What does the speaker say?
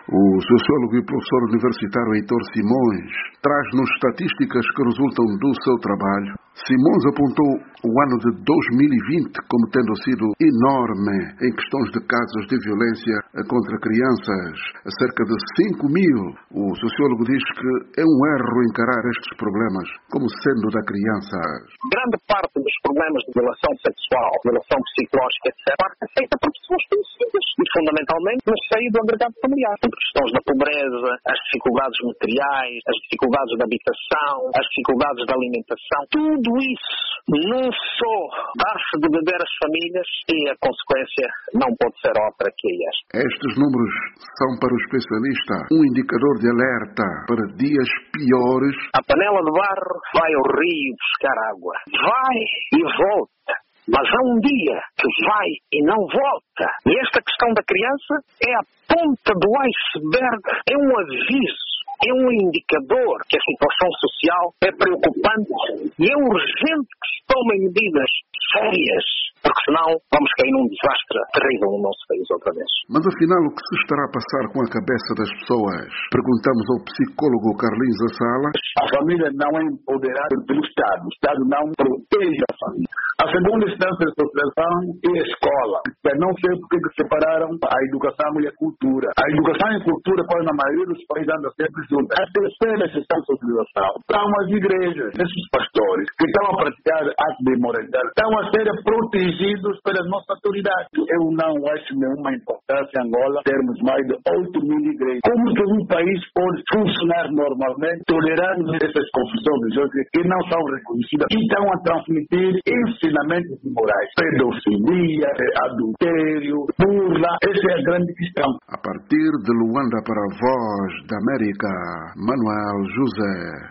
O sociólogo e professor universitário Heitor Simões traz-nos estatísticas que resultam do seu trabalho. Simões apontou o ano de 2020 como tendo sido enorme em questões de casos de violência contra crianças, cerca de 5.000. O sociólogo diz que é um erro encarar estes problemas como sendo da criança. Grande parte dos problemas de violação sexual, violação psicológica, etc., é feita por pessoas conhecidas e, fundamentalmente, no seio do agregado familiar. Questões da pobreza, as dificuldades materiais, as dificuldades da habitação, as dificuldades da alimentação, tudo isso não só dá-se de beber às famílias e a consequência não pode ser outra que esta. Estes números são para o especialista um indicador de alerta para dias piores. A panela de barro vai ao rio buscar água. Vai e volta. Mas há um dia que vai e não volta. E esta questão da criança é a ponta do iceberg, é um aviso, é um indicador que a situação social é preocupante e é urgente que se tomem medidas sérias, porque senão vamos cair num desastre terrível no nosso país outra vez. Mas afinal, o que se estará a passar com a cabeça das pessoas? Perguntamos ao psicólogo Carlinhos Assala. A família não é empoderada pelo Estado. O Estado não protege a família. A segunda instância de proteção é a escola. Eu não sei por que separaram a educação e a cultura. A educação e a cultura, pois, na maioria dos países, andam sempre juntas. A terceira instância de civilização são as igrejas. Esses pastores que estão a praticar atos de imoralidade estão a ser protegidos pelas nossas autoridades. Eu não acho nenhuma importância em Angola termos mais de 8.000 igrejas. Como que um país pode funcionar normalmente tolerando essas confissões religiosas que não são reconhecidas e estão a transmitir ensinamentos imorais? Pedofilia, adultério, burla, essa é a grande questão. A partir de Luanda para a Voz da América, Manuel José.